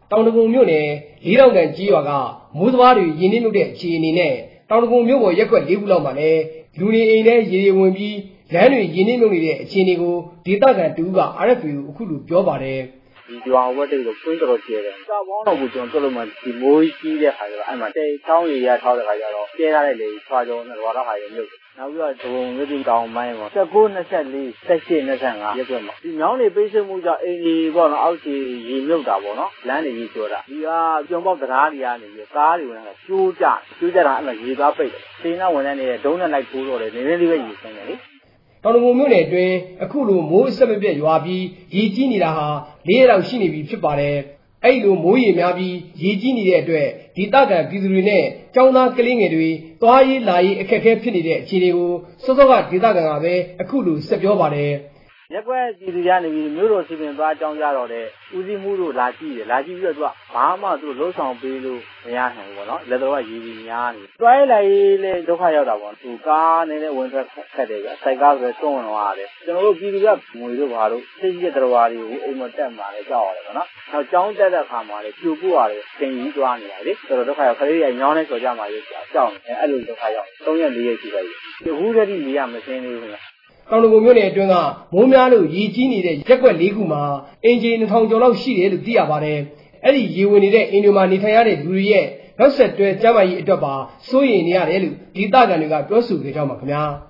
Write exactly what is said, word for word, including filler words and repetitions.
တောင်တကုံမြို့နယ်လေးတောင်ကန်ကြီးရွာကမိုးစဘာတွေရင်းနှီးမြုပ်တဲ့အခြေအနေနဲ့တောင်တကုံမြို့ပေါ်ရက်ကွက်လေးခုလောက်မှာလည်းလူနေအိမ်ထဲရေတွေဝင်ပြီးလမ်းတွေရင်းနှီးမြုပ်နေတဲ့အခြေအနေကိုဒေသခံတူက R F A ကိုအခုလိုပြောပါတယ်ဒီကြွားဝက်တွေကိုဖွင့်တော်ကျဲတယ်။စာပေါင်းတော့ကိုကျွန်တော်တို့မှဒီမိုးကြီးတဲ့ခါကျတော့အဲ့မှာတဲချောင်းရည်ရထောက်တဲ့ခါကျတော့ကျဲထားတဲ့လေထွားကြုံနဲ့ဝါတော့ခါရမြုပ်တယ်။နောက်ပြီးတော့ဒုံမြို့တင်တောင်ပိုင်းပေါ့၁၉ ၂၄ ၁၈ ၂၅ရက်ကွက်မှာဒီမြောင်းတွေပိတ်ဆို့မှုကြောင့်အိမ်ကြီးပေါ့နော်အောက်ခြေရေမြုပ်တာပေါ့နော်လမ်းတွေကြီးကျော်တာဒီကပြုံပေါက်တရားတွေကနေပြီးကားတွေဝင်လာကျိုးကြကျိုးကြတာအဲ့မှာရေသားပိတ်တယ်။စိန်းသားဝင်နေတဲ့ဒုံးနဲ့လိုက်ထိုးတော့တယ်နေနေလေးပဲရေဆင်းတယ်လေတောင်တကုံမြို့နယ်အတွင်းအခုလိုမိုးအဆက်မပြတ်ရွာပြီးရေကြီးနေတာဟာလေးရက်လောက်ရှိနေပြီဖြစ်ပါတယ်။အဲ့လိုမိုးရေများပြီးရေကြီးနေတဲ့အတွက်ဒေသခံပြည်သူတွေနဲ့ကျောင်းသားကလေးငယ်တွေသွားရေးလာရေးအခက်အခဲဖြစ်နေတဲ့အခြေအနေကိုစောစောကဒေသခံကပဲအခုလိုဆက်ပြောပါတယ်ရက်ကွက်ပြည်သူများနေပြီးမြို့တော်စီပင်သွားကြောင်းကြတော့တဲ့ဦးစီးမှုတို့လာကြည့်တယ်လာကြည့်ပြီးတော့သူကဘာမှသူ့လှုပ်ဆောင်ပေးလို့မရနိုင်ဘူးပေါ့နော်လက်တော်ကရည်ရည်များနေတွဲလိုက်လေဒုက္ခရောက်တာပေါ့သူကားနဲ့ဝင်ထွက်ခက်တယ်ဗျစိုက်ကားဆိုတွန်းဝင်သွားတယ်ကျွန်တော်တို့ပြည်သူကငွေတို့ဘာလို့သိရတဲ့တော်ဝါတွေကိုအိမ်မတက်မှာလဲကြောက်ရတယ်ပေါ့နော်နောက်ကြောင်းတက်တဲ့ခါမှာလေပြူပို့ရတယ်တင်ကြီးသွားနေတာလေတော်တော်ဒုက္ခရောက်ခလေးရညောင်းနေဆိုကြမှာလေကြောက်နေအဲ့လိုဒုက္ခရောက်သုံးရက်လေးရက်ရှိပါပြီအခုတည်းကနေရမစင်းသေးဘူးတောင်တကုံမြို့နယ်အတွင်းကမိုးများလို့ရေကြီးနေတဲ့ရက်ကွက်လေးခုမှာအင်ဂျီနှစ်ထောင်ကျော်လောက်ရှိတယ်လို့သိရပါတယ်။အဲ့ဒီရေဝင်နေတဲ့အိမ်တွေမှာနေထိုင်ရတဲ့လူတွေရဲ့နောက်ဆက်တွဲကျန်းမာရေးအတွက်ပါစိုးရိမ်နေရတယ်လို့ဒေသခံတွေကပြောဆိုကြကြပါခင်ဗျာ။